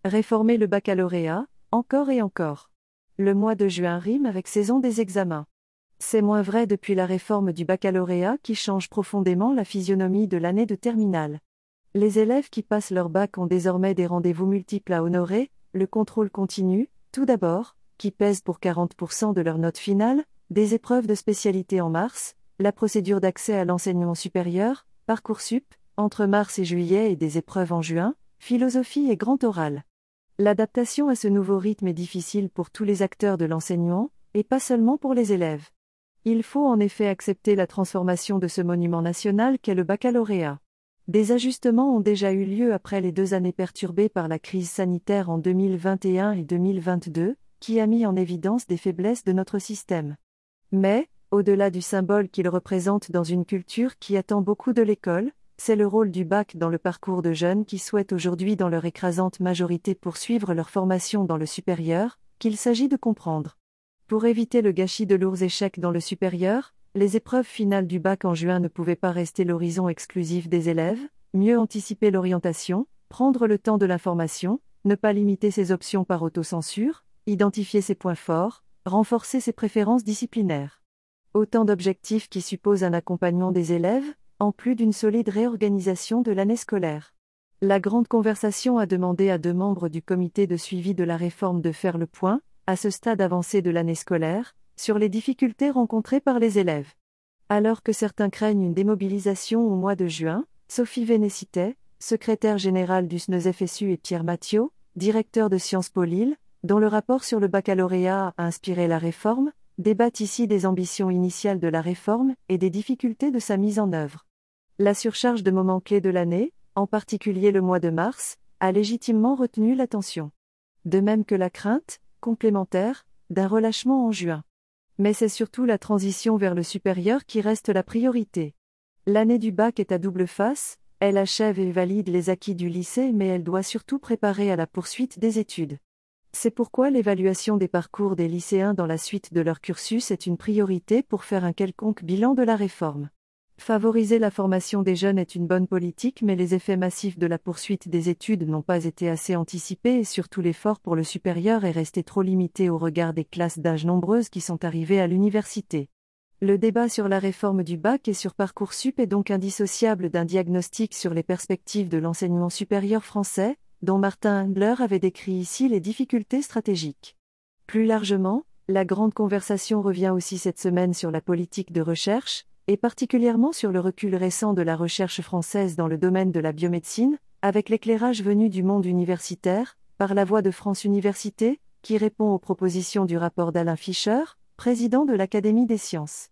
Réformer le baccalauréat, encore et encore. Le mois de juin rime avec saison des examens. C'est moins vrai depuis la réforme du baccalauréat qui change profondément la physionomie de l'année de terminale. Les élèves qui passent leur bac ont désormais des rendez-vous multiples à honorer, le contrôle continu, tout d'abord, qui pèse pour 40% de leur note finale, des épreuves de spécialité en mars, la procédure d'accès à l'enseignement supérieur, Parcoursup, entre mars et juillet et des épreuves en juin, philosophie et grand oral. L'adaptation à ce nouveau rythme est difficile pour tous les acteurs de l'enseignement, et pas seulement pour les élèves. Il faut en effet accepter la transformation de ce monument national qu'est le baccalauréat. Des ajustements ont déjà eu lieu après les 2 années perturbées par la crise sanitaire en 2021 et 2022, qui a mis en évidence des faiblesses de notre système. Mais, au-delà du symbole qu'il représente dans une culture qui attend beaucoup de l'école, c'est le rôle du bac dans le parcours de jeunes qui souhaitent aujourd'hui dans leur écrasante majorité poursuivre leur formation dans le supérieur, qu'il s'agit de comprendre. Pour éviter le gâchis de lourds échecs dans le supérieur, les épreuves finales du bac en juin ne pouvaient pas rester l'horizon exclusif des élèves, mieux anticiper l'orientation, prendre le temps de l'information, ne pas limiter ses options par autocensure, identifier ses points forts, renforcer ses préférences disciplinaires. Autant d'objectifs qui supposent un accompagnement des élèves, en plus d'une solide réorganisation de l'année scolaire. La grande conversation a demandé à 2 membres du comité de suivi de la réforme de faire le point, à ce stade avancé de l'année scolaire, sur les difficultés rencontrées par les élèves. Alors que certains craignent une démobilisation au mois de juin, Sophie Vénécité, secrétaire générale du SNES-FSU et Pierre Mathiot, directeur de Sciences Po Lille, dont le rapport sur le baccalauréat a inspiré la réforme, débattent ici des ambitions initiales de la réforme et des difficultés de sa mise en œuvre. La surcharge de moments clés de l'année, en particulier le mois de mars, a légitimement retenu l'attention. De même que la crainte, complémentaire, d'un relâchement en juin. Mais c'est surtout la transition vers le supérieur qui reste la priorité. L'année du bac est à double face, elle achève et valide les acquis du lycée mais elle doit surtout préparer à la poursuite des études. C'est pourquoi l'évaluation des parcours des lycéens dans la suite de leur cursus est une priorité pour faire un quelconque bilan de la réforme. Favoriser la formation des jeunes est une bonne politique mais les effets massifs de la poursuite des études n'ont pas été assez anticipés et surtout l'effort pour le supérieur est resté trop limité au regard des classes d'âge nombreuses qui sont arrivées à l'université. Le débat sur la réforme du bac et sur Parcoursup est donc indissociable d'un diagnostic sur les perspectives de l'enseignement supérieur français, dont Martin Handler avait décrit ici les difficultés stratégiques. Plus largement, la grande conversation revient aussi cette semaine sur la politique de recherche, et particulièrement sur le recul récent de la recherche française dans le domaine de la biomédecine, avec l'éclairage venu du monde universitaire, par la voix de France Université, qui répond aux propositions du rapport d'Alain Fischer, président de l'Académie des sciences.